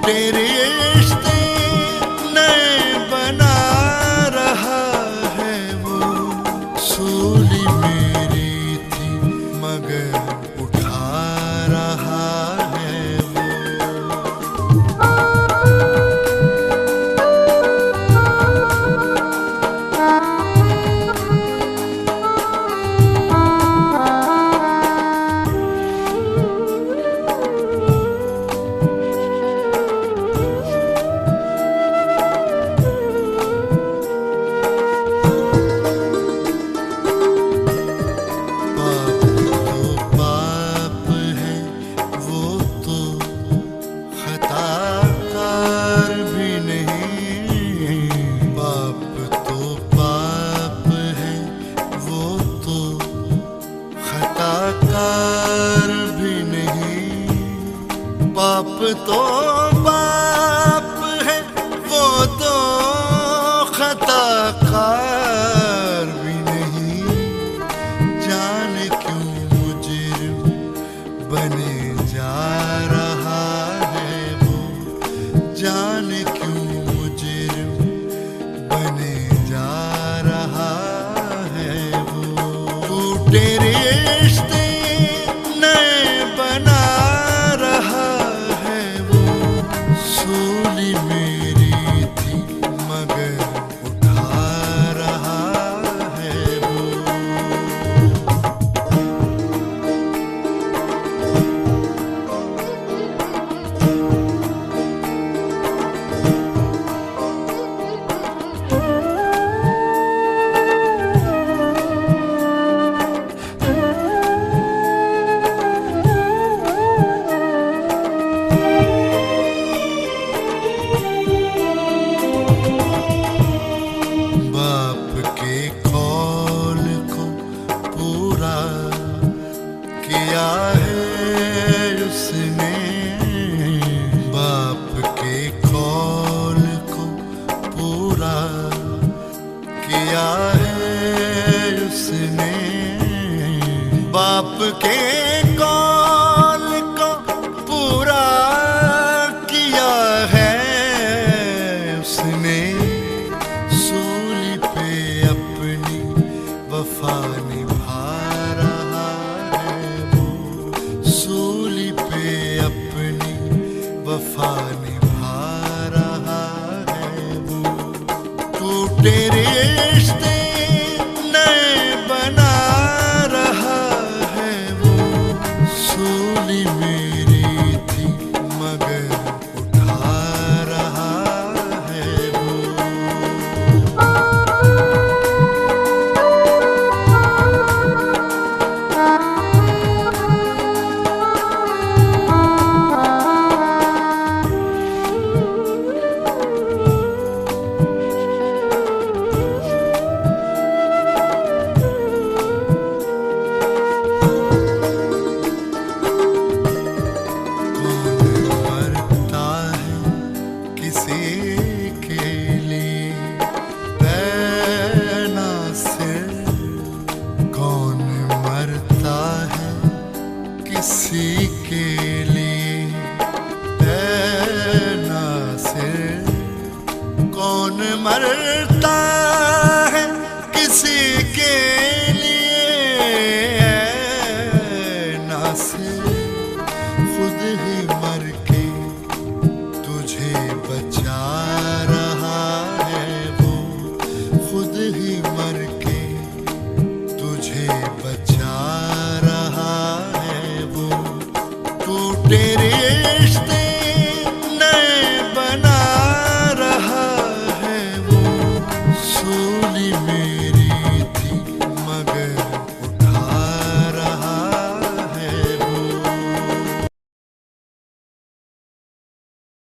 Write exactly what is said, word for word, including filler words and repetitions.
टूटे रिश्ते नए बना रहा है वो। सूली मेरी थी मगर उठा रहा है वो। खताकार भी नहीं, पाप तो पाप है वो तो खताकार भी नहीं। जाने क्यों मुजरिम बने जा रहा है वो। जाने क्यों मुजरिम बने जा रहा है वो। टूटे रिश्ते नए बना रहा है वो। सूली मेरी थी मगर उठा रहा है वो। किया है उसने बाप के कौल को पूरा किया है उसने। बाप के कौल को पूरा किया है उसने। सूली पे अपनी वफा निभा रहा है वो। सूली पे अपनी वफा निभा रहा है वो। टूटे रिश्ते नए बना रहा है वो। सूली मेरी थी मगर उठा रहा है वो। किसी के लिए है नासिर। कौन मरता है किसी के लिए है नासिर। खुद ही मर के तुझे बचा रहा है वो। खुद ही मर के तुझे बचा रहा है वो। टूटे रिश्ते नए बना रहा है वो। सूली मेरी